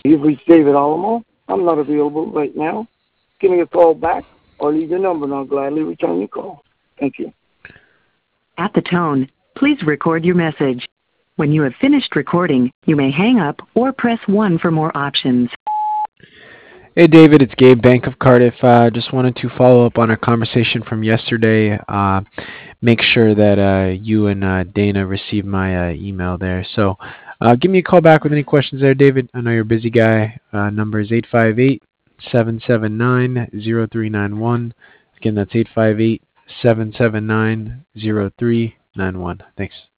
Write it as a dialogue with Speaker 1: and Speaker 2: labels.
Speaker 1: You've reached David Alamo. I'm not available right now. Give me a call back or leave your number and I'll gladly return your call. Thank you.
Speaker 2: At the tone, please record your message. When you have finished recording, you may hang up or press 1 for more options.
Speaker 3: Hey David, it's Gabe, Bank of Cardiff. Just wanted to follow up on our conversation from yesterday. Make sure that you and Dana received my email there. So give me a call back with any questions there, David. I know you're a busy guy. Number is 858-779-0391. Again, that's 858-779-0391. Thanks.